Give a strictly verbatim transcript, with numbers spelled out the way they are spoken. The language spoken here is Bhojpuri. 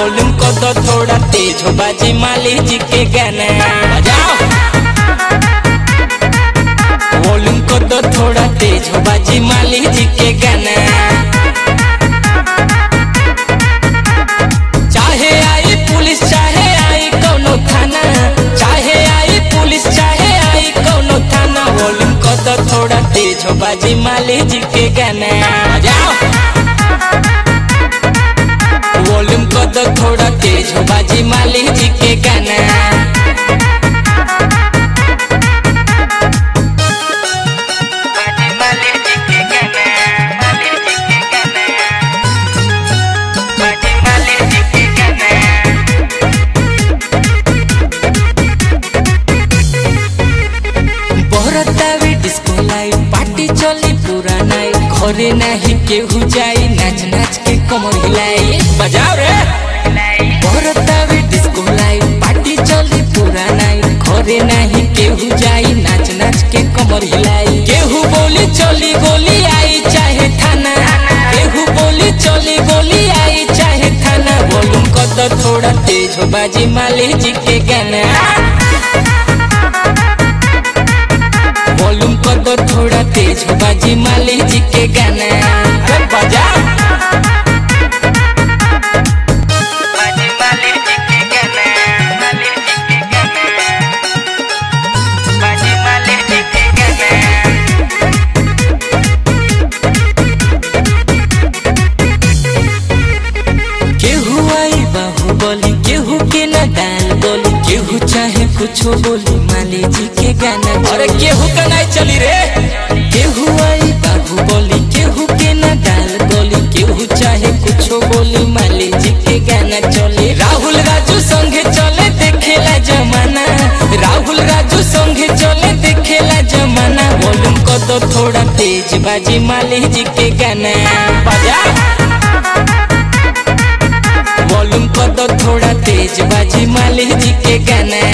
वॉल्यूम को तो थोड़ा तेज हो बाजी माली जी के गाना बजाओ। वॉल्यूम को तो थोड़ा तेज हो बाजी माली जी के गाना। चाहे आई पुलिस चाहे आई कौनो थाना, चाहे आई पुलिस चाहे आई कौनो थाना, वॉल्यूम को तो थोड़ा तेज हो बाजी माली जी के गाना बजाओ। वॉल्यूम को तो थोड़ा तेज हो बाजी माली जी के गाना। पार्टी चली पूरा नाइट, घरे नहीं केहू जाई, नाच नाच के कमर हिलाई बजाओ रे। भरतावे डिस्को लाइट, पार्टी चली पूरा नाइट, घरे नहीं केहू जाई, नाच नाच के कमर हिलाई। केहू बोली चली गोली आई चाहे थाना, केहू बोली चली गोली आई चाहे थाना, वॉल्यूम को तो थोड़ा तेज हो बाजी माली जी के गाना। वॉल्यूम को तो थोड़ा तेज हो बाजी माली जी के गाना बजा। बाजी माली जी के गाना, माली जी के गाना, बाजी माली जी के गाना। केहू आई बाहुबली, केहू के न दाल बोली, केहू चाहे कुछ बोली माली जी के गाना। अरे केहू का नहीं चली रे। केहू आई बाहुबली, केहू के न दाल बोली, केहू चाहे कुछ बोली माली जी के गाना चले। राहुल राजू संगे चले देखेला जमाना, राहुल राजू संगे चले देखेला जमाना, वॉल्यूम को तो थोड़ा तेज बाजी माली जी के गाना बजा। वॉल्यूम को तो थोड़ा तेज बाजी माली जी के गाना।